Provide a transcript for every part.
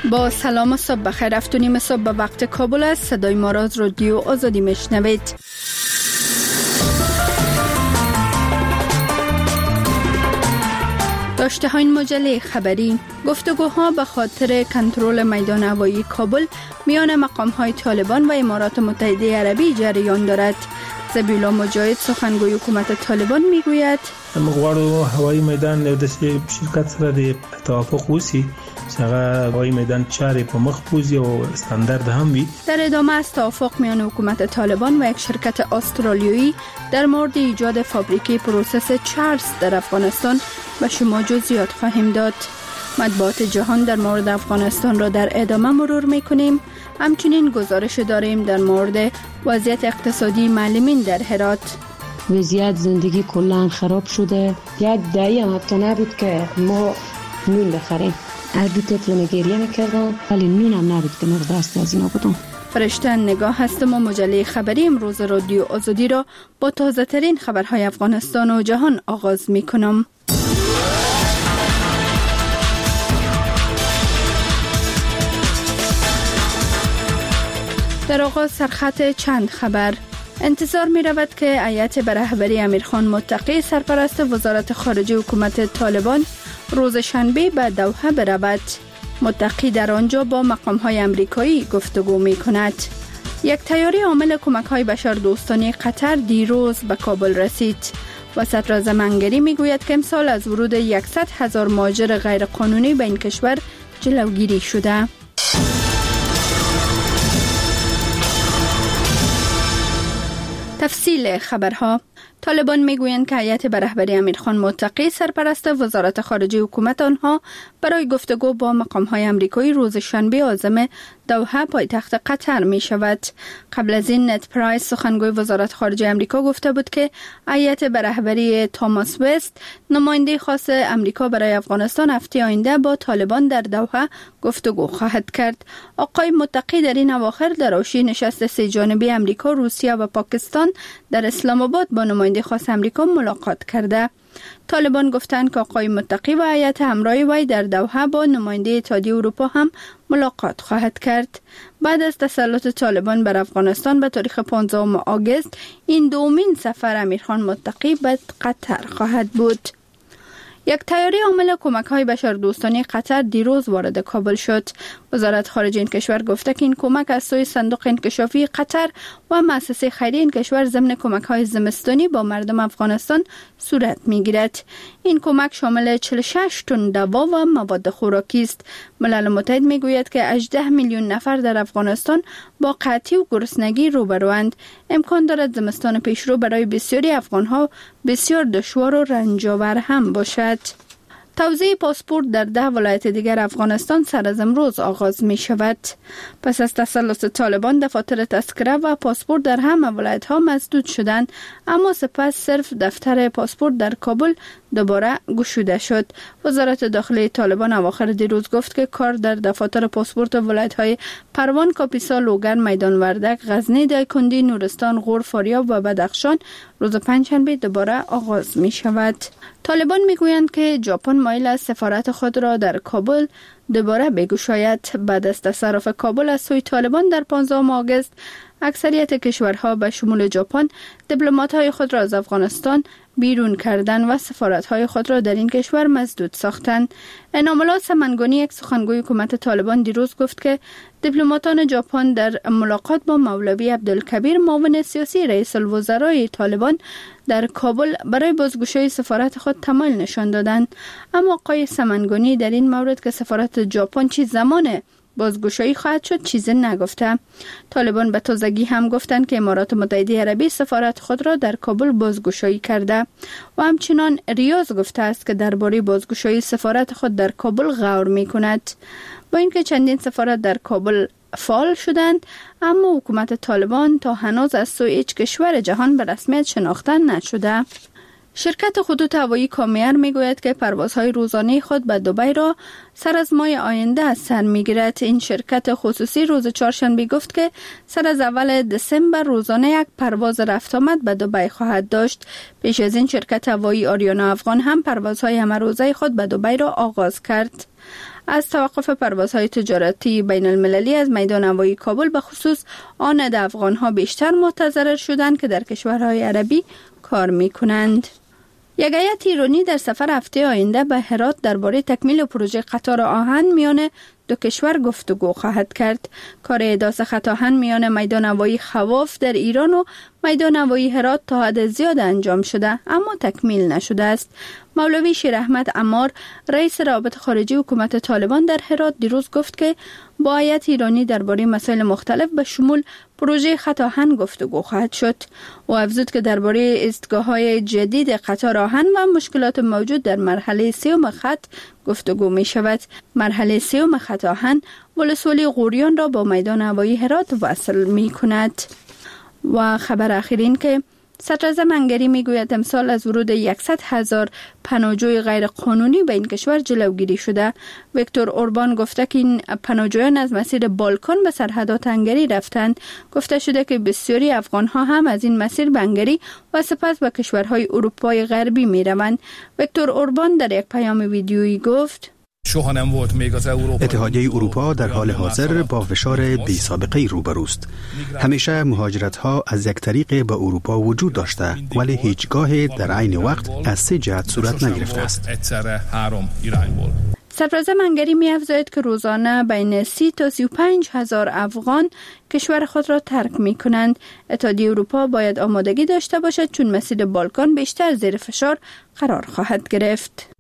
با سلام و صبح بخیر. 7:30 صبح به وقت کابل است. صدای ما را از رادیو آزادی میشنوید. داشته های مجله خبری: گفتگوها به خاطر کنترل میدان هوایی کابل میان مقام های طالبان و امارات متحده عربی جریان دارد. ذبیحالله مجاهد سخنگوی حکومت طالبان میگوید مغواړو هوایی میدان د شرکت سره د توافق وسی څنګه هوایی میدان چارې په مخ بوزي او استاندارد هم وي. در ادامه از توافق میان حکومت طالبان و یک شرکت استرالیایی در مورد ایجاد فابریکه پروسس چارز در افغانستان به شما جزئیات خواهیم داد. مطبوعات جهان در مورد افغانستان را در ادامه مرور میکنیم. همچنین گزارش داریم در مورد وضعیت اقتصادی معلمین در هرات. وضعیت زندگی کلان خراب شده. یک دهه هم حتی نبود که ما نون بخریم. هر دو طفل گریه میکردن ولی نون هم نبود که ما دست از اینا بودم. فرشته نگاه هستم و مجله خبری امروز رادیو آزادی را با تازه ترین خبرهای افغانستان و جهان آغاز میکنم. در آغاز سرخط چند خبر. انتظار می رود که هیئت به رهبری امیرخان متقی سرپرست وزارت خارجه حکومت طالبان روز شنبه به دوحه برود. متقی در آنجا با مقام‌های امریکایی گفتگو می کند. یک طیاره حامل کمک‌های بشردوستانه قطر دیروز به کابل رسید. وسط رضا منگری می گوید که امسال از ورود 100,000 مهاجر غیرقانونی به این کشور جلوگیری شده. تفصیل خبرها: طالبان میگویند که هیئت به رهبری امیرخان متقی سرپرست وزارت خارجه حکومت آنها برای گفتگو با مقام‌های امریکایی روز شنبه عازم دوحه پایتخت قطر می شود. قبل از این نت پرایس سخنگوی وزارت خارجه امریکا گفته بود که هیئت به رهبری توماس وست نماینده خاص امریکا برای افغانستان هفته آینده با طالبان در دوحه گفتگو خواهد کرد. آقای متقی در این اواخر در حاشیه نشست سه جانبه امریکا، روسیه و پاکستان در اسلام آباد با نماینده خاص امریکا ملاقات کرده. طالبان گفتند که آقای متقی و هیئت همراه وی در دوحه با نماینده اتحادیه اروپا هم ملاقات خواهد کرد. بعد از تسلط طالبان بر افغانستان به تاریخ 15 آگوست این دومین سفر امیرخان متقی به قطر خواهد بود. یک طیاره حامل کمک‌های بشردوستانه قطر دیروز وارد کابل شد. وزارت خارجه این کشور گفته که این کمک از سوی صندوق انکشافی قطر و مؤسسه خیریه این کشور ضمن کمک‌های زمستانی با مردم افغانستان صورت می‌گیرد. این کمک شامل 46 تن دوا و مواد خوراکی است. ملل متحد می‌گوید که 18 میلیون نفر در افغانستان با قحطی و گرسنگی روبروند. امکان دارد زمستان پیشرو برای بسیاری افغان‌ها بسیار دشوار و رنج‌آور هم باشد. توزیع پاسپورت در 10 ولایت دیگر افغانستان سر از امروز آغاز می شود. پس از تسلط طالبان دفاتر تذکره و پاسپورت در همه ولایت ها مسدود شدند، اما سپس صرف دفتر پاسپورت در کابل دوباره گشوده شد. وزارت داخلی طالبان اواخر دیروز گفت که کار در دفاتر پاسپورت ولایت های پروان، کاپیسا، لوگر، میدان وردک، غزنی، دایکندی، نورستان، غور، فاریاب و بدخشان روز پنجشنبه دوباره آغاز می شود. طالبان می گویند که ژاپن مایل است سفارت خود را در کابل دوباره بگشاید. بعد از تصرف کابل از سوی طالبان در 15 آگوست اکثریت کشورها به شمول ژاپن دیپلمات‌های خود را از افغانستان بیرون کردند و سفارت‌های خود را در این کشور مسدود ساختند. انعام الله سمنگانی، یک سخنگوی حکومت طالبان، دیروز گفت که دیپلماتان ژاپن در ملاقات با مولوی عبدالکبیر، معاون سیاسی رئیس الوزرای طالبان در کابل، برای بازگشایی سفارت خود تمایل نشان دادند. اما آقای سمنگانی در این مورد که سفارت ژاپن چه زمان بازگشایی خواهد شد چیزی نگفته. طالبان به تازگی هم گفتند که امارات متحده عربی سفارت خود را در کابل بازگشایی کرده و همچنان ریاض گفته است که درباره بازگشایی سفارت خود در کابل غور می کند. با اینکه چندین سفارت در کابل فعال شدند، اما حکومت طالبان تا هنوز از سوی هیچ کشور جهان به رسمیت شناخته نشده. شرکت خطوط هوایی کامیر میگوید که پروازهای روزانه خود به دبی را سر از ماه آینده از سر میگیرد. این شرکت خصوصی روز چهارشنبه گفت که سر از اول دسامبر روزانه یک پرواز رفت آمد به دبی خواهد داشت. پیش از این شرکت هوایی آریانا افغان هم پروازهای همه روزه خود به دبی را آغاز کرد. از توقف پروازهای تجارتی بین المللی از میدان هوایی کابل به خصوص آن افغان‌ها بیشتر متضرر شدند که در کشورهای عربی کار می‌کنند. یک هیئت ایرانی در سفر هفته آینده به هرات درباره تکمیل پروژه قطار آهن میان دو کشور گفتگو خواهد کرد. کار احداث خط آهن میان میدان هوایی خواف در ایران و میدان هوایی هرات تا حد زیاد انجام شده اما تکمیل نشده است. مولوی شیر احمد عمار رئیس روابط خارجی حکومت طالبان در هرات دیروز گفت که با هیئت ایرانی درباره مسائل مختلف به شمول پروژه خط آهن گفتگو خواهد شد. او افزود که درباره ایستگاه‌های جدید قطار آهن و مشکلات موجود در مرحله سوم خط گفتگو می شود. مرحله سوم خط آهن ولسوالی غوریان را با میدان هوایی هرات وصل می کند. و خبر اخیرین که صدراعظم هنگری میگوید امسال از ورود 100,000 پناهجوی غیر قانونی به این کشور جلوگیری شده. ویکتور اوربان گفته که این پناهجویان از مسیر بالکان به سرحدات هنگری رفتند. گفته شده که بسیاری افغان‌ها هم از این مسیر به هنگری و سپس به کشورهای اروپای غربی میروند. ویکتور اوربان در یک پیام ویدیویی گفت: اتحادیه اروپا در حال حاضر با فشار بی سابقه‌ای روبروست. همیشه مهاجرت‌ها از یک طریق به اروپا وجود داشته ولی هیچگاه در عین وقت از سه جهت صورت نگرفته است. صدراعظم هنگری می‌افزاید که روزانه بین 30 تا 35 هزار افغان کشور خود را ترک می‌کنند. اتحادیه اروپا باید آمادگی داشته باشد چون مسیر بالکان بیشتر زیر فشار قرار خواهد گرفت.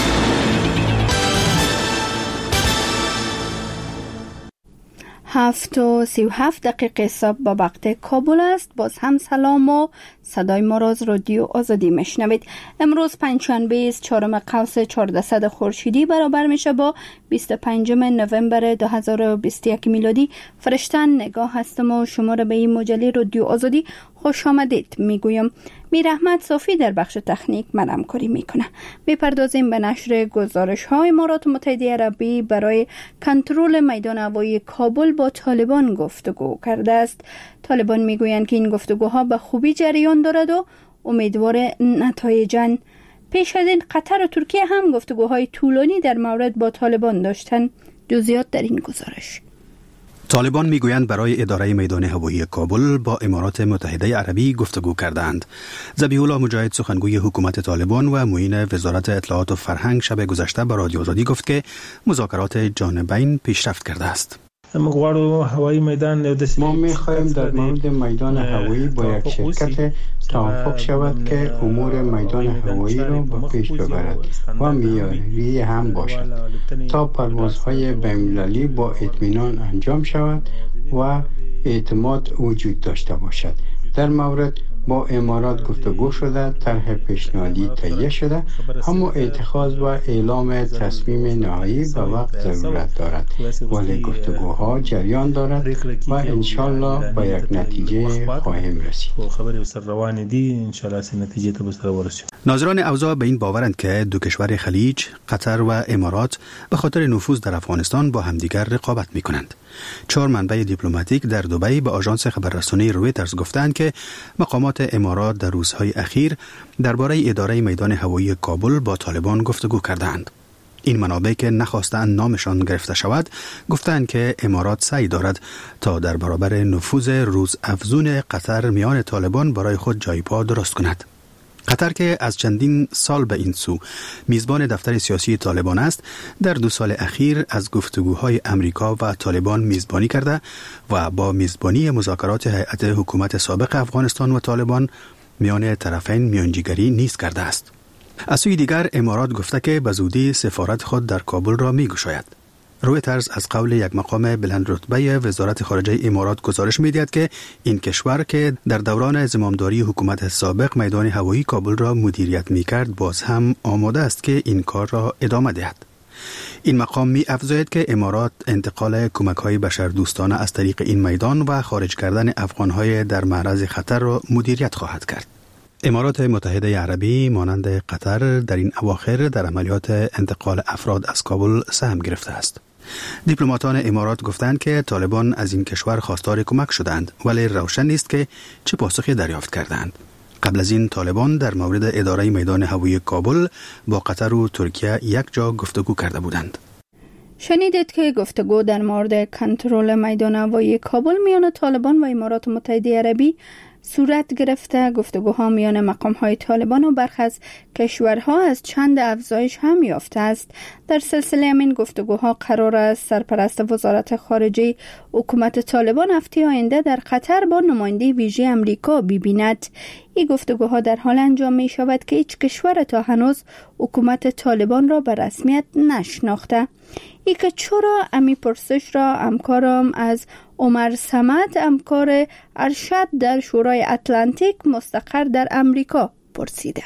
7:37 صبح با وقت کابل است. باز هم سلام و صدای ما را از رادیو آزادی میشنوید. امروز پنجشنبه است، 4 قوس 1400 خورشیدی برابر میشه با 25 نوامبر 2021 میلادی. فرشتن نگاه هستم و شما را به این مجله رادیو آزادی خوش آمدید میگویم. میر احمد صافی در بخش تکنیک من همکاری میکنه. میپردازیم به نشر گزارش های امارات متحده عربی برای کنترل میدان هوایی کابل با طالبان گفتگو کرده است. طالبان میگویند که این گفتگوها به خوبی جریان دارد و امیدوار نتایجن. پیش از این قطر و ترکیه هم گفتگوهای طولانی در مورد با طالبان داشتند. جزئیات در این گزارش. طالبان میگویند برای اداره میدان هوایی کابل با امارات متحده عربی گفتگو کردند. ذبیح الله مجاهد سخنگوی حکومت طالبان و معین وزارت اطلاعات و فرهنگ شب گذشته به رادیو آزادی گفت که مذاکرات جانبین پیشرفت کرده است. ما می‌خواهیم در مورد میدان هوایی با یک شرکت توافق شود که امور میدان هوایی را به پیش ببرد و معیاری هم باشد تا پروازهای بین‌المللی با اطمینان انجام شود و اعتماد وجود داشته باشد. در مورد با امارات گفتگو شده، طرح پیشنهادی تهیه شده، اما اتخاذ و اعلام تصمیم نهایی به وقت ضرورت دارد، ولی گفتگوها جریان دارد و انشالله به یک نتیجه خواهیم رسید. ناظران اوضاع به این باورند که دو کشور خلیج، قطر و امارات به خاطر نفوذ در افغانستان با همدیگر رقابت می‌کنند. 4 منبع دیپلماتیک در دبی به آژانس خبررسانی رویترز گفتند که مقامات امارات در روزهای اخیر درباره اداره میدان هوایی کابل با طالبان گفتگو کردند. این منابع که نخواستند نامشان گرفته شود گفتند که امارات سعی دارد تا در برابر نفوذ روزافزون قطر میان طالبان برای خود جای پا درست کند. قطر که از چندین سال به این سو میزبان دفتر سیاسی طالبان است، در 2 سال اخیر از گفتگوهای امریکا و طالبان میزبانی کرده و با میزبانی مذاکرات هیئت حکومت سابق افغانستان و طالبان میان طرفین میانجیگری نیز کرده است. از سوی دیگر امارات گفته که به زودی سفارت خود در کابل را میگشاید. رویترز از قول یک مقام بلند رتبه وزارت خارجه امارات گزارش می‌دهد که این کشور که در دوران زمامداری حکومت سابق میدان هوایی کابل را مدیریت می‌کرد باز هم آماده است که این کار را ادامه دهد. این مقام می‌افزاید که امارات انتقال کمک‌های بشردوستانه از طریق این میدان و خارج کردن افغان‌های در معرض خطر را مدیریت خواهد کرد. امارات متحده عربی مانند قطر در این اواخر در عملیات انتقال افراد از کابل سهم گرفته است. دیپلماتان امارات گفتند که طالبان از این کشور خواستار کمک شدند ولی روشن نیست که چه پاسخی دریافت کردند. قبل از این طالبان در مورد اداره میدان هوایی کابل با قطر و ترکیه یک جا گفتگو کرده بودند. شنیدید که گفتگو در مورد کنترل میدان هوایی کابل میان طالبان و امارات متحده عربی صورت گرفته. گفتگوها میان مقام‌های طالبان و برخی از کشورها از چند افزایش هم یافته است. در سلسله همین گفتگوها قرار است سرپرست وزارت خارجه حکومت طالبان هفته آینده در قطر با نماینده ویژه امریکا ببیند. این گفتگوها در حال انجام می شود که هیچ کشور تا هنوز حکومت طالبان را به رسمیت نشناخته. ای که چرا امی پرسش را همکارم از عمر صمد، همکار ارشد در شورای اتلانتیک مستقر در امریکا پرسیده.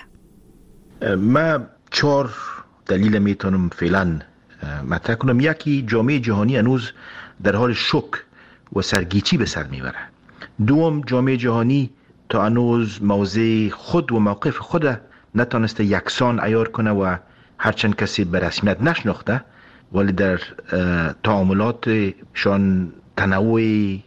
من 4 دلیل میتونم فعلا مطرح کنم. یکی، جامعه جهانی هنوز در حال شک و سرگیچی به سر میبره. دوم، جامعه جهانی تا هنوز موضع خود و موقف خود نتانسته یکسان عیار کنه و هرچند کسی به رسمیت نشناخته ولی در تعاملاتشان تنوع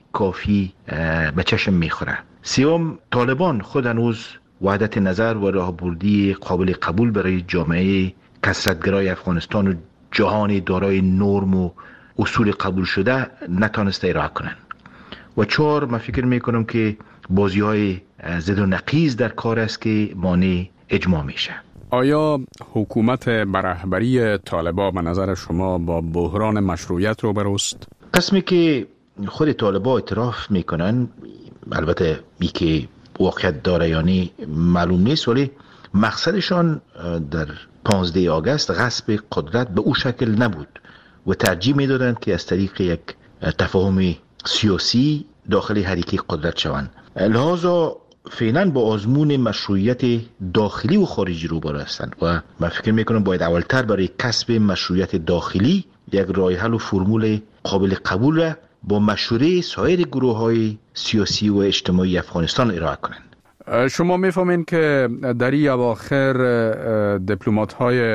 کافی به چشم میخوره. سوم، طالبان خود هنوز وحدت نظر و راهبردی قابل قبول برای جامعه کثرت‌گرای افغانستان و جهان دارای نرم و اصول قبول شده نتانسته ارائه کنن. و 4، من فکر میکنم که بازی‌های ضد و نقیض در کار است که مانع اجماع میشه. آیا حکومت برهبری طالبان به نظر شما با بحران مشروعیت روبروست؟ قسمی که خود طالبان اعتراف میکنن، البته ای که واقعیت داره یعنی معلوم نیست، ولی مقصدشان در 15 آگوست غصب قدرت به او شکل نبود و ترجیح میدادند که از طریق یک تفاهم سیاسی داخل حریکی قدرت شوند. لذا فعلا با آزمون مشروعیت داخلی و خارجی روبرو هستند و من فکر میکنم باید اولتر برای کسب مشروعیت داخلی یک راه حل و فرمول قابل قبول را با مشوره سایر گروه‌های سیاسی و اجتماعی افغانستان ارائه کنند. شما میفهمین که در این اواخر دیپلمات‌های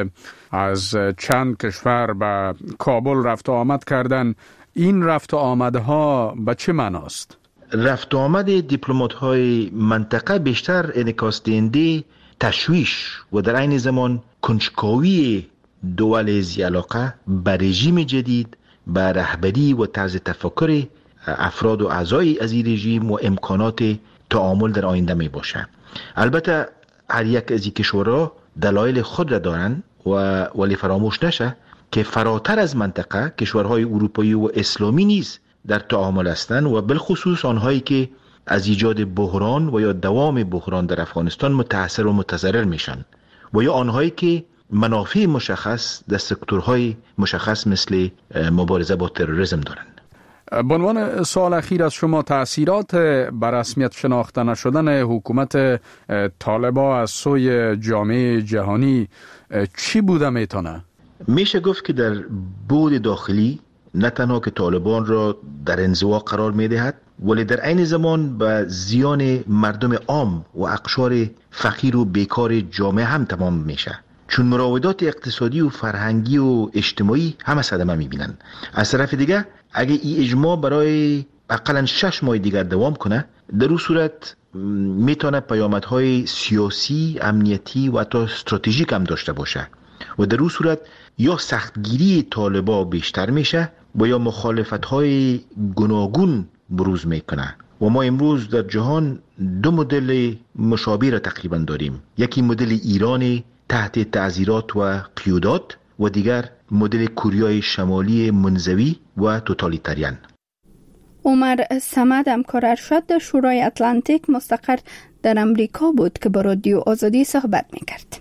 از چند کشور به کابل رفت و آمد کردن. این رفت و آمدها به چه معناست؟ رفت و آمد دیپلمات‌های منطقه بیشتر انعکاس دهنده تشویش و در عین زمان کنجکاوی دول ذی علاقه به رژیم جدید، به رهبری و طرز تفکر افراد و اعضای از این رژیم و امکانات تعامل در آینده می باشه. البته هر یک از این کشورها دلایل خود را دارند ولی فراموش نشه که فراتر از منطقه کشورهای اروپایی و اسلامی نیز در تعامل هستند و بالخصوص آنهایی که از ایجاد بحران و یا دوام بحران در افغانستان متاثر و متضرر میشن و یا آنهایی که منافع مشخص در سکتورهای مشخص مثل مبارزه با تروریسم دارند. به عنوان سوال اخیر از شما، تأثیرات بر رسمیت شناخته نشدن حکومت طالبان از سوی جامعه جهانی چی بوده میتونه؟ میشه گفت که در بعد داخلی نه تنها که طالبان را در انزوا قرار میدهد ولی در عین زمان به زیان مردم عام و اقشار فقیر و بیکار جامعه هم تمام میشه، چون مراودات اقتصادی و فرهنگی و اجتماعی همه صدمه میبینن. از طرف دیگه اگه این اجماع برای اقلا 6 ماه دیگر دوام کنه، در اون صورت میتونه پیامدهای سیاسی، امنیتی و حتی استراتژیک هم داشته باشه و در اون صورت یا سختگیری طالبان بیشتر میشه و یا مخالفت‌های گوناگون بروز میکنه و ما امروز در جهان 2 مدل مشابه را تقریبا داریم. یکی مدل ایران تحت تعزیرات و قیودات و دیگر مدل کوریای شمالی منزوی و توتالیتریان. عمر صمد، همکار ارشد در شورای اتلانتیک مستقر در امریکا بود که با رادیو آزادی صحبت میکرد.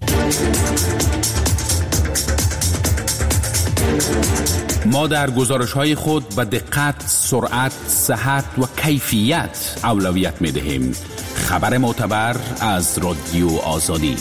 ما در گزارش‌های خود به دقت، سرعت، صحت و کیفیت اولویت می‌دهیم. خبر معتبر از رادیو آزادی.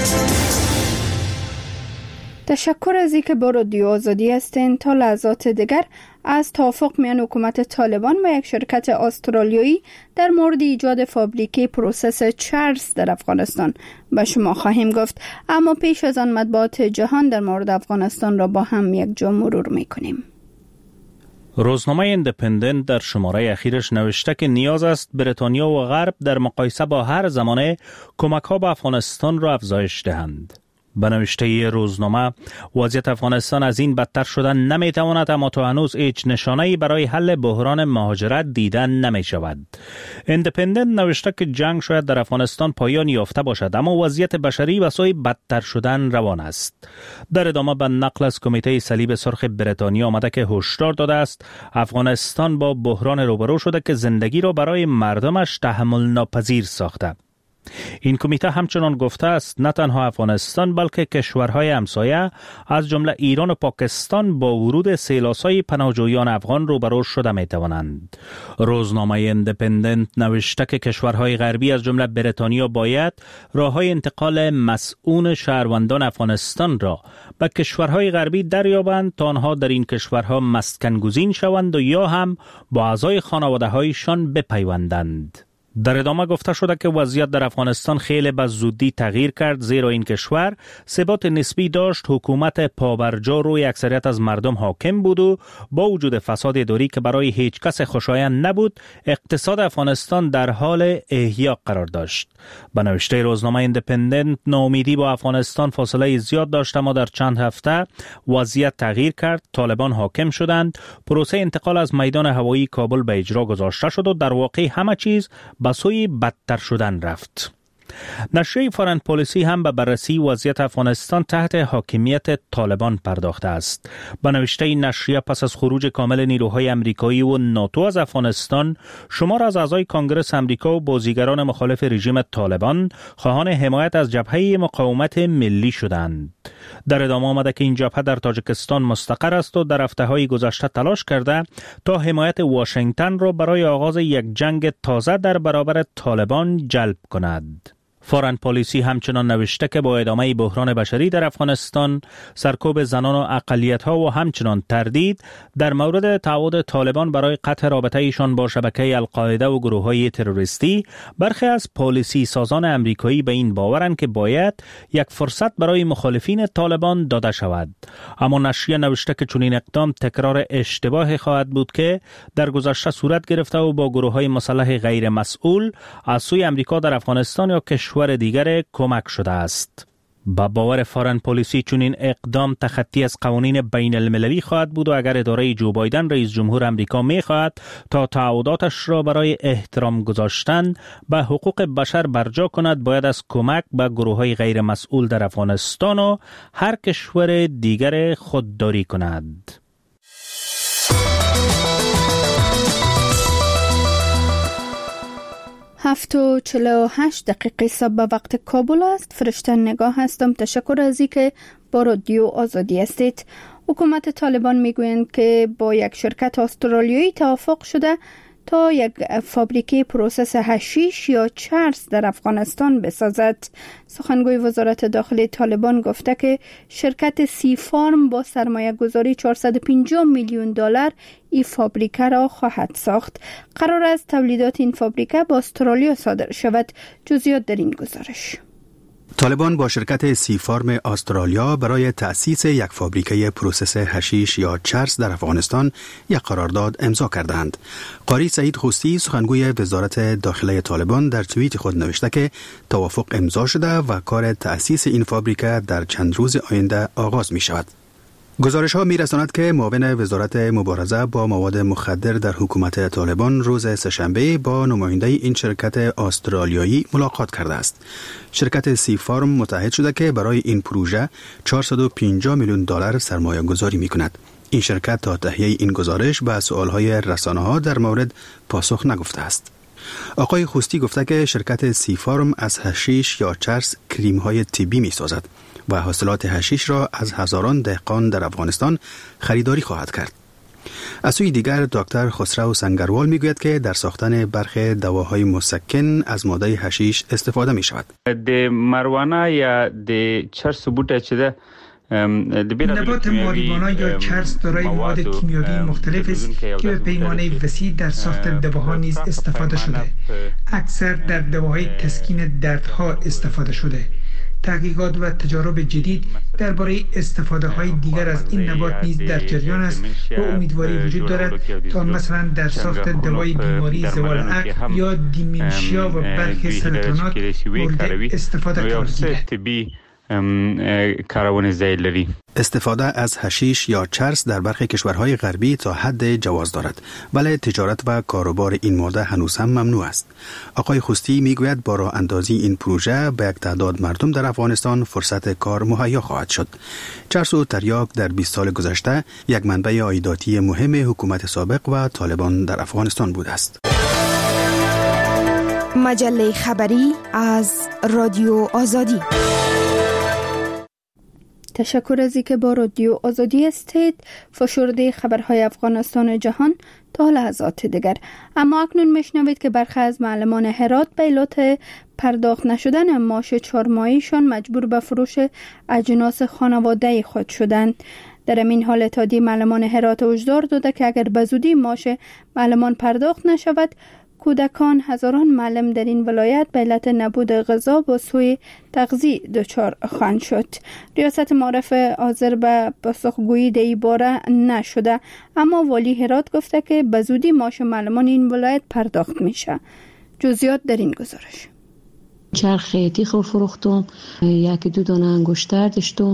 تشکر از اینکه با رادیو آزادی هستین. تا لحظات دیگر از توافق میان حکومت طالبان و یک شرکت استرالیایی در مورد ایجاد فابریکه پروسس چرس در افغانستان به شما خواهیم گفت، اما پیش از آن مطبوعات جهان در مورد افغانستان را با هم یک جا مرور میکنیم. روزنامه ایندیپندنت در شماره اخیرش نوشته که نیاز است بریتانیا و غرب در مقایسه با هر زمانه کمک‌ها به افغانستان را افزایش دهند. به نوشته روزنامه وضعیت افغانستان از این بدتر شدن نمیتواند، اما تا هنوز هیچ نشانه‌ای برای حل بحران مهاجرت دیده نمی شود. ایندیپندنت نوشته که جنگ شاید در افغانستان پایان یافته باشد، اما وضعیت بشری به سوی بدتر شدن روان است. در ادامه به نقل از کمیته صلیب سرخ بریتانیا آمده که هشدار داده است افغانستان با بحران روبرو شده که زندگی را برای مردمش تحمل ناپذیر ساخته. این کمیته همچنان گفته است نه تنها افغانستان بلکه کشورهای همسایه از جمله ایران و پاکستان با ورود سیلاسای پناهجویان افغان روبرو شده می توانند. روزنامه ایندیپندنت نوشته که کشورهای غربی از جمله بریتانیا باید راههای انتقال مسئول شهروندان افغانستان را به کشورهای غربی دریابند تا آنها در این کشورها مسکن گزین شوند و یا هم با اعضای خانواده‌هایشان بپیوندند. در ادامه گفته شده که وضعیت در افغانستان خیلی به زودی تغییر کرد، زیرا این کشور ثبات نسبی داشت، حکومت پابرجا روی اکثریت از مردم حاکم بود و با وجود فساد اداری که برای هیچ کس خوشایند نبود، اقتصاد افغانستان در حال احیا قرار داشت. به نوشته روزنامه ایندیپندنت ناامیدی با افغانستان فاصله زیاد داشت، اما در چند هفته وضعیت تغییر کرد، طالبان حاکم شدند، پروسه انتقال از میدان هوایی کابل به اجرا گذاشته شد و در واقع همه چیز به سوی بدتر شدن رفت. نشریه فارن پالیسی هم به بررسی وضعیت افغانستان تحت حاکمیت طالبان پرداخته است. به نوشته این نشریه پس از خروج کامل نیروهای امریکایی و ناتو از افغانستان، شمار از اعضای کانگرس امریکا و بازیگران مخالف رژیم طالبان خواهان حمایت از جبهه مقاومت ملی شدند. در ادامه آمده که این جبهه در تاجیکستان مستقر است و در هفته‌های گذشته تلاش کرده تا حمایت واشنگتن را برای آغاز یک جنگ تازه در برابر طالبان جلب کند. فارن پالیسی همچنان نوشته که با ادامه بحران بشری در افغانستان، سرکوب زنان و اقلیت‌ها و همچنان تردید در مورد تعهد طالبان برای قطع رابطه ایشان با شبکه القاعده و گروه‌های تروریستی، برخی از پالیسی سازان امریکایی به این باورند که باید یک فرصت برای مخالفین طالبان داده شود. اما نشریه نوشته که چنین اقدام تکرار اشتباه خواهد بود که در گذشته صورت گرفته و با گروه‌های مسلح غیر مسئول از سوی امریکا در افغانستان یا کشور دیگر کمک شده است. با باور فارن پالیسی چنین اقدام تخطی از قوانین بین المللی خواهد بود و اگر اداره جو بایدن رئیس جمهور امریکا می خواهد تا تعهداتش را برای احترام گذاشتن به حقوق بشر برجا کند، باید از کمک به گروه‌های غیر مسئول در افغانستان و هر کشور دیگر خودداری کند. 7:48 صبح به وقت کابل است. فرشته نگاه هستم. تشکر از اینکه با رادیو آزادی هستید. حکومت طالبان میگویند که با یک شرکت استرالیایی توافق شده تا یک فابریکه پروسس حشیش یا چرس در افغانستان بسازد. سخنگوی وزارت داخلی طالبان گفته که شرکت سی فارم با سرمایه گذاری $450 میلیون این فابریکه را خواهد ساخت. قرار است تولیدات این فابریکه با استرالیا صادر شود. جزئیات در این گزارش. طالبان با شرکت سی فارم استرالیا برای تأسیس یک فابریکه پروسس حشیش یا چرس در افغانستان یک قرارداد امضا کردند. قاری سعید خوستی سخنگوی وزارت داخلی طالبان در توییت خود نوشته که توافق امضا شده و کار تأسیس این فابریکه در چند روز آینده آغاز می شود. گزارش ها می رساند که معاون وزارت مبارزه با مواد مخدر در حکومت طالبان روز سه‌شنبه با نماینده این شرکت استرالیایی ملاقات کرده است. شرکت سی فارم متحد شده که برای این پروژه $450 میلیون سرمایه گذاری می کند. این شرکت تا تهیه این گزارش به سوالهای رسانه ها در مورد پاسخ نگفته است. آقای خوستی گفته که شرکت سی فارم از حشیش یا چرس کریم های طبی می سازد و حاصلات حشیش را از هزاران دهقان در افغانستان خریداری خواهد کرد. از سوی دیگر دکتر خسرو سنگروال میگوید که در ساختن برخی دواهای مسکن از ماده حشیش استفاده می شود. د مروانه یا د چرس بوته چې ده نبات ماریوانا یا چرس دارای مواد کیمیایی مختلف است که به پیمانه وسیع در ساخت دواها نیز استفاده شده. اکثر در دواهای تسکین دردها استفاده شده. تحقیقات و تجارب جدید درباره استفاده های دیگر از این نبات نیز در جریان است و امیدواری وجود دارد تا مثلا در ساخت دوای بیماری زوال عقل یا دیمنشیا و برخی سرطانات مورد استفاده قرار گیرد. کروان ذیل لري. استفاده از حشیش یا چرس در برخی کشورهای غربی تا حد جواز دارد، ولی تجارت و کاروبار این ماده هنوز هم ممنوع است. آقای خوستی میگوید با راه اندازی این پروژه به یک تعداد مردم در افغانستان فرصت کار مهیا خواهد شد. چرس و تریاک در 20 سال گذشته یک منبع عایداتی مهم حکومت سابق و طالبان در افغانستان بوده است. مجله خبری از رادیو آزادی. تشکر از اینکه با رادیو آزادی هستید. فشرده خبرهای افغانستان و جهان تا لحظات دیگر. اما اکنون میشنوید که برخی از معلمان هرات به علت پرداخت نشدن معاش 4 ماهیشان مجبور به فروش اجناس خانواده خود شدند. در این حال اتحادیه معلمان هرات هشدار داده که اگر به زودی معاش معلمان پرداخت نشود، کودکان هزاران معلم در این ولایت به علت نبود غذا و سوء تغذیه دچار خواهند شد. ریاست معارف حاضر به پاسخگویی در این باره نشده، اما والی هرات گفته که به زودی معاش معلمان این ولایت پرداخت میشه. جزئیات در این گزارش. چرخ تیخ فروختم، 1-2 دانه انگشتر داشتم.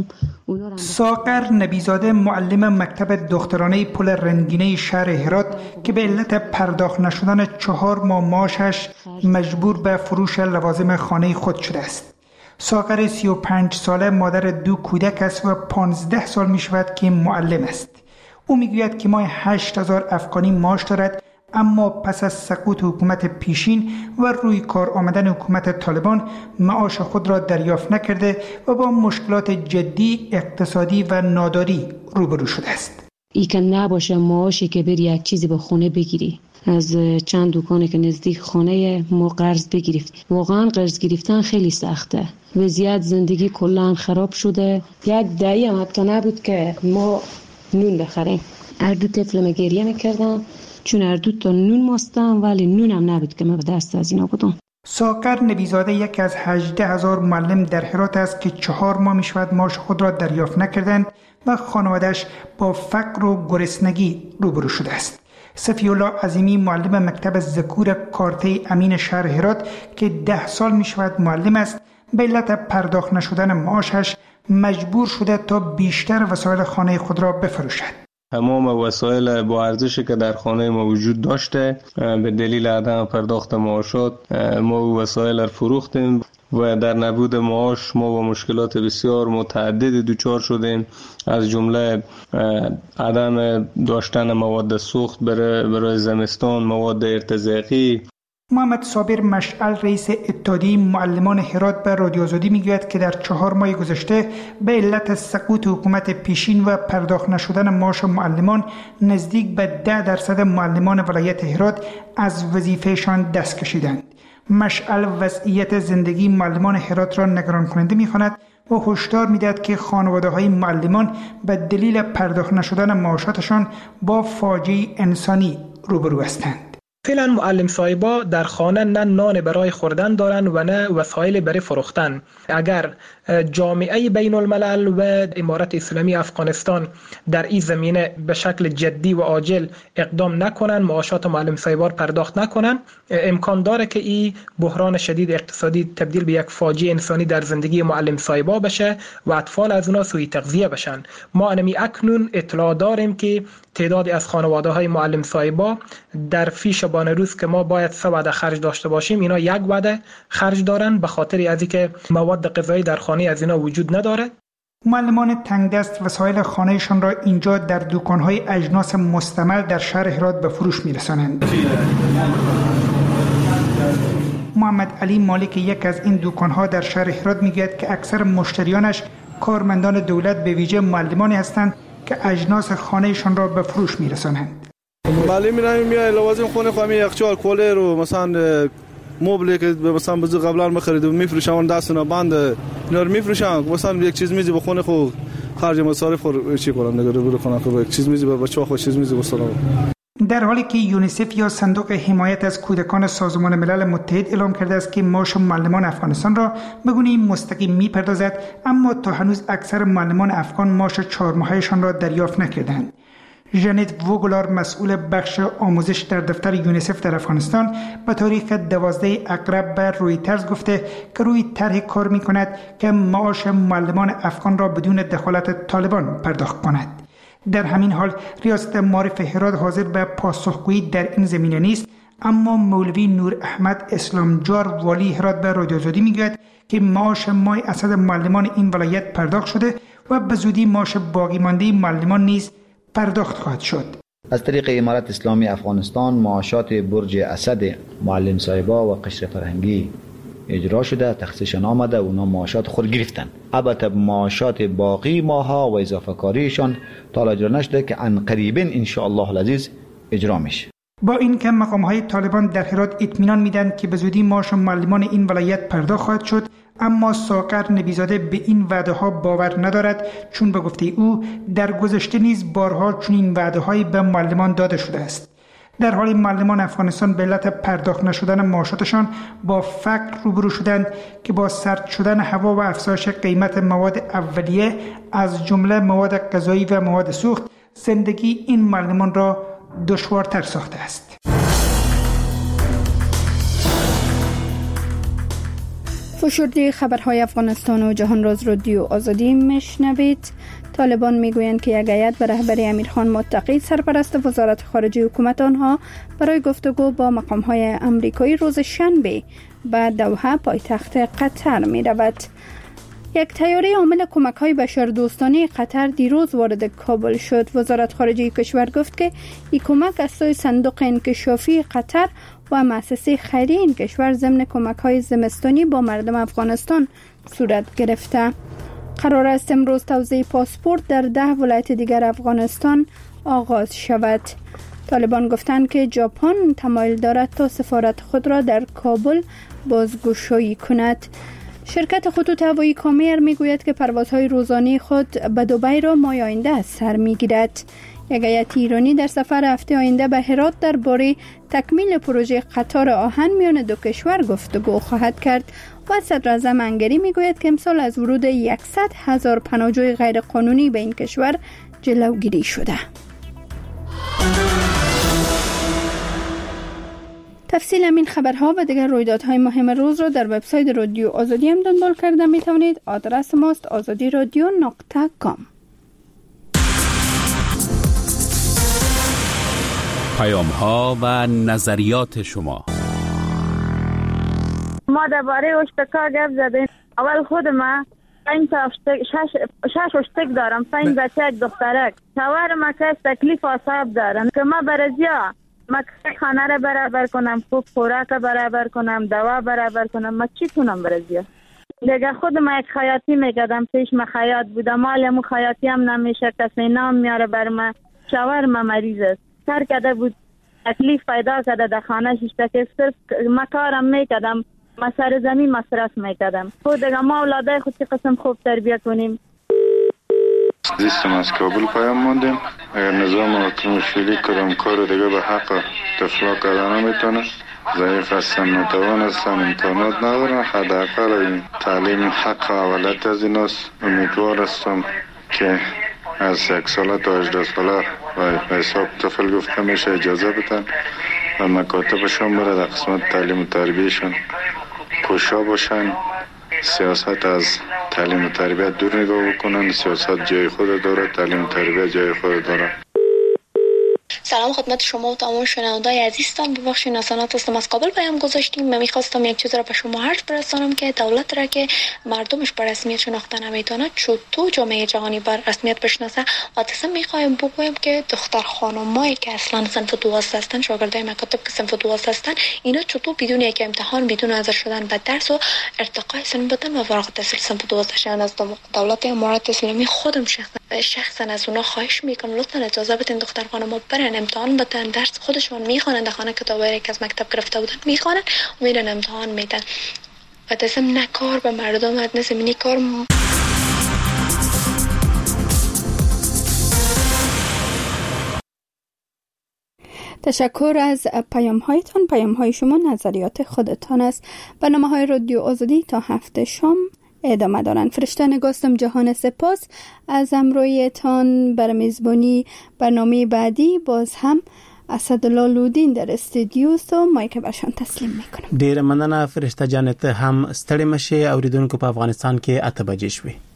ساغر نبیزاده معلم مکتب دخترانه پل رنگینه شهر هرات که به علت پرداخت نشدن 4 ماه معاشش مجبور به فروش لوازم خانه خود شده است. ساغر 35 ساله مادر 2 کودک است و 15 سال می شود که معلم است. او می گوید که ماه 8000 افغانی معاش دارد، اما پس از سقوط حکومت پیشین و روی کار آمدن حکومت طالبان معاش خود را دریافت نکرده و با مشکلات جدی اقتصادی و ناداری روبرو شده است. ای که نباشه معاشی که بری یک چیزی به خونه بگیری، از چند دکانی که نزدیک خانه ما قرض بگیرید. واقعا قرض گرفتن خیلی سخته. وضعیت زندگی کلا خراب شده. یک دایی هم حتی نبود که ما نون بخریم. هر دو طفلم گریه میکردن چون هر دو تا نون ماستم، ولی نونم نبود که من به دست از اینا بودم. ساغر نبیزاده یکی از 18000 معلم در هرات است که 4 ماه می شود معاش خود را دریافت نکردند و خانواده‌اش با فقر و گرسنگی روبرو شده است. صفی الله عظیمی معلم مکتب ذکور کارته امین شهر هرات که 10 سال می شود معلم است، به علت پرداخت نشدن معاشش مجبور شده تا بیشتر وسایل خانه خود را بفروشد. تمام وسایل با ارزشی که در خانه ما وجود داشته به دلیل عدم پرداخت معاشات ما وسایل را فروختیم و در نبود معاش ما با مشکلات بسیار متعدد دچار شدیم، از جمله عدم داشتن مواد سوخت برای زمستان، مواد ارتزاقی. محمد صابر مشعل رئیس اتحادیه معلمان هرات به رادیو آزادی میگوید که در 4 ماه گذشته به علت سقوط حکومت پیشین و پرداخت نشدن معاش معلمان نزدیک به 10% معلمان ولایت هرات از وظیفهشان دست کشیدند. مشعل وضعیت زندگی معلمان هرات را نگران کننده می‌خواند و هشدار می‌دهد که خانواده‌های معلمان به دلیل پرداخت نشدن معاشاتشان با فاجعه انسانی روبرو هستند. فعلا معلم صاحبا در خانه نه نان برای خوردن دارن و نه وسایل برای فروختن. اگر جامعه بین الملل و امارت اسلامی افغانستان در این زمینه به شکل جدی و عاجل اقدام نکنن، معاشات معلم صاحبا پرداخت نکنن، امکان داره که این بحران شدید اقتصادی تبدیل به یک فاجعه انسانی در زندگی معلم صاحبا بشه و اطفال از اونا سوء تغذیه بشن. ما اکنون اطلاع داریم که تعدادی از خانواده‌های معلم صاحبا در فی شبانه روز که ما باید 3 وعده خرج داشته باشیم، اینا 1 وعده خرج دارن به خاطر از اینکه مواد غذایی در خانه از اینا وجود نداره. معلمان تنگ دست وسایل خانهشان را اینجا در دکان‌های اجناس مستعمل در شهر هرات به فروش می‌رسانند. محمد علی مالک یک از این دکان‌ها در شهر هرات میگوید که اکثر مشتریانش کارمندان دولت به ویژه معلمانی هستند که اجناس خانهشان را به فروش می‌رسانند. معلم میاد لوازم خونه خو یخچال کولر و مثلا مبل که مثلا بزرگ قبلا ما خریدم میفروشن دستنا بند اینا رو میفروشن، مثلا یک چیز میزی به خونه خو خرج مصارف خو چی کنم نگاره برو کنم خو یک چیز میزی به بچه‌ها خو چیز میزی مثلا. در حالی که یونیسف یا صندوق حمایت از کودکان سازمان ملل متحد اعلام کرده است که معاش معلمان افغانستان را به گونه‌ای مستقیم میپردازد، اما تا هنوز اکثر معلمان افغان معاش 4 ماهه‌شان را دریافت نکردند. ژنت ووگلار مسئول بخش آموزش در دفتر یونیسف در افغانستان به تاریخ 12 اقرب به رویترز گفته که روی طرح کار می‌کند که معاش معلمان افغان را بدون دخالت طالبان پرداخت کند. در همین حال ریاست معارف هرات حاضر به پاسخگویی در این زمینه نیست، اما مولوی نور احمد اسلامجار والی هرات به رادیو آزادی میگوید که معاش ماه اسد معلمان این ولایت پرداخت شده و به زودی معاش باقی مانده معلمان نیز پرداخت خواهد شد. از طریق امارت اسلامی افغانستان معاشات برج اسد معلم صاحبا و قشر فرهنگی اجرا شده، تخصیصشان آمده و اونا معاشات خود گرفتن. البته معاشات باقی ماها و اضافه کاریشان تا اجرا نشده که عن قریبا ان شاء الله العزیز اجرا میشه. با این که مقام‌های طالبان در هرات اطمینان میدن که به زودی معاش معلمان این ولایت پرداخت خواهد شد، اما ساغر نبیزاده به این وعده‌ها باور ندارد، چون به گفته او در گذشته نیز بارها چنین وعده‌هایی به معلمان داده شده است. در حالی معلمان افغانستان به علت پرداخت نشدن معاشاتشان با فقر روبرو شدند که با سرد شدن هوا و افزایش قیمت مواد اولیه از جمله مواد غذایی و مواد سوخت، زندگی این معلمان را دشوارتر ساخته است. فشرده خبرهای افغانستان و جهان راز رادیو آزادی میشنوید. طالبان میگویند که یک هیئت به رهبری امیرخان متقی سرپرست وزارت خارجه حکومت آنها برای گفتگو با مقام‌های آمریکایی روز شنبه به دوحه پایتخت قطر می رود. یک طیاره حامل کمک‌های بشردوستانه قطر دیروز وارد کابل شد. وزارت خارجه کشور گفت که این کمک از سوی صندوق انکشافی قطر و مؤسسه خیریه این کشور ضمن کمک‌های زمستانی با مردم افغانستان صورت گرفته. قرار است امروز توزیع پاسپورت در 10 ولایت دیگر افغانستان آغاز شود. طالبان گفتند که ژاپن تمایل دارد تا سفارت خود را در کابل بازگشایی کند. شرکت خطوط هوایی کامیر میگوید که پروازهای روزانه خود به دبی را ماه آینده از سر میگیرد. یک هیئت ایرانی در سفر هفته آینده به هرات درباره تکمیل پروژه قطار آهن میان دو کشور گفتگو خواهد کرد و صدر اعظم هنگری میگوید که امسال از ورود 100,000 پناهجوی غیر قانونی به این کشور جلوگیری شده. تفصیل همین خبرها و دیگر رویدادهای مهم روز را در وبسایت رادیو آزادی هم دنبال کرده می توانید. آدرس ماست azadiradyo.com. پیام‌ها و نظریات شما. ما درباره اشتکا گپ زدیم. اول خود ما 6 اشتک دارم، 5 بچه یک دخترک. شوهر ما که تکلیف اعصاب دارن که ما برازیا ما خانه را برابر کنم، خوب خوراک برابر کنم، دوا برابر کنم، ما چی کنم برازیا؟ دیگه خود ما یک خیاطی میکردم، پیش ما خیاط بودم، مالمو خیاطی هم نمیشه، کسی نام میاره بر ما. شوهر ما مریض است، کار کرده بود، تکلیف پیدا کرده در خانه ششته که صرف ما کارم میکردم، ما سر زمین مصرف میکردم. خود دیگه ما اولاده خود چی قسم خوب تربیت کنیم. زیستم از کابل پیام موندیم. اگر نظام حکومت فعلی کدام کار دیگه به حق دفاع کردن نمیتونه، ضعیف هستن، نتوان هستن، امکانات ندارن، حداقل این تعلیم حق اولت از این است. امیدوار هستم که از 1 ساله تا 18 ساله و حساب طفل گفته میشه اجازه بدن و مکاتبشون بره در قسمت تعلیم و تربیهشون کوشا باشن، سیاست از تعلیم و تربیت دور نگاه بکنن. سیاست جای خود داره، تعلیم و تربیت جای خود داره. سلام خدمت شما و تمام شنوندای عزیزتان. ببخشید ناسانات هستم، از کابل پیام گذاشتیم. من میخواستم یک چیز را به شما عرض برسانم که دولت را که مردمش بر رسمیت شناخته نمیتونه، چطور جامعه جهانی بر رسمیت بشناسه. و تصمیم میخوایم بگویم که دختر خانمایی که اصلا صنف 12 هستن، شاگردای مکاتب که صنف 12 هستن، اینا چطور بدون یک امتحان، بدون حاضر شدن به درس و ارتقای سن بدن و فارغ التحصیل صنف 12 شدن، از دولت امارات اسلامی خودم شخصا از اونا خواهش میکنم لطفا اجازه بدین دختر خانم‌ها برن امتحان بدن، درس خودشون میخوانن، در خانه کتابایی که از مکتب گرفته بودن میخوانن و میرن امتحان میدن. و دستم نه کار به مردم نه زمینی کار. تشکر از پیام‌هایتان. پیام‌های شما نظریات خودتان است. برنامه‌های رادیو آزادی تا هفته شام ادامه دارند. فرشته نگاستم جهان، سپاس از همراهیتان بر میزبانی برنامه بعدی. باز هم اسدالله لودین در استودیو است و مایک برشان تسلیم میکنم. ډیر مننه فرشته جانت، هم ستړي مشه اوریدونکو په افغانستان کې 8 بجې شوې.